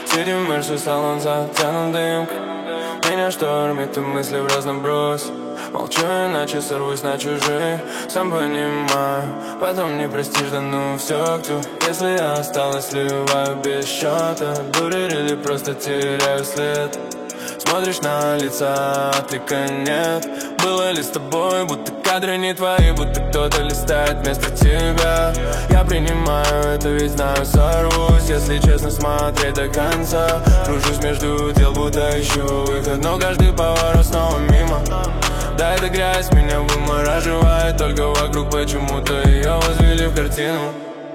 Сидим в Мерсе, салон затянут дымка. Меня штормит и мысли в разном брос. Молчу, иначе сорвусь на чужих. Сам понимаю, потом не простишь, да ну все кто. Если я осталась, сливаю без счета. Дурер или просто теряю след. Смотришь на лица, отклика нет. Было ли с тобой, будто кадры не твои, будто кто-то листает вместо тебя. Я принимаю это, ведь знаю, сорвусь. Если честно смотреть до конца. Кружусь между дел, будто ищу выход, но каждый поворот снова мимо. Да, эта грязь меня вымораживает, только вокруг почему-то ее возвели в картину.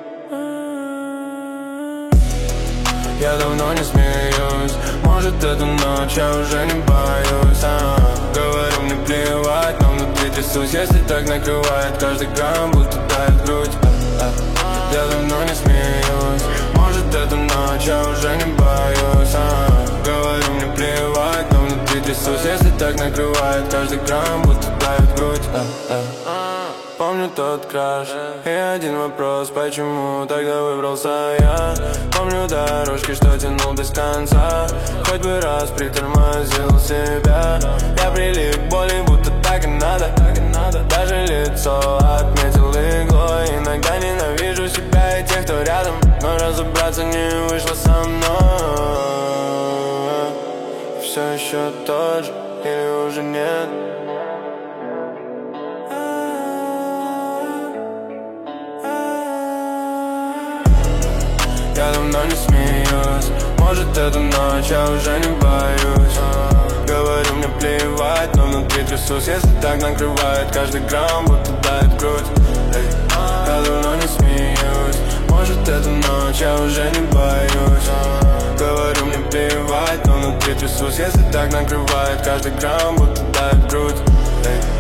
Я давно не смеюсь, может эту ночь я уже не боюсь. Говорю, мне плевать, но внутри трясусь, если так накрывает. Каждый грамм будто давит в грудь. Я давно не смеюсь, может эту ночь я уже не боюсь. Говорю, мне плевать, но внутри трясусь, если так накрывает. Каждый грамм будто давит в грудь. Помню тот краш и один вопрос, почему тогда выбрался я. Помню дорожки, что тянул без конца. Хоть бы раз притормозил себя. Я прилип к боли, будто так и надо. Даже лицо отметил иглой. Иногда ненавижу себя и тех, кто рядом, но разобраться не вышло со мной. Все еще тот же или уже нет? Я давно не смеюсь, может эту ночь я уже не боюсь. Говорю, мне плевать, но внутри трясусь, если так накрывает. Каждый грамм будто давит в грудь. Я давно не смеюсь, может эту ночь я уже не боюсь. Говорю, мне плевать, но внутри трясусь, если так накрывает. Каждый грамм будто давит в грудь.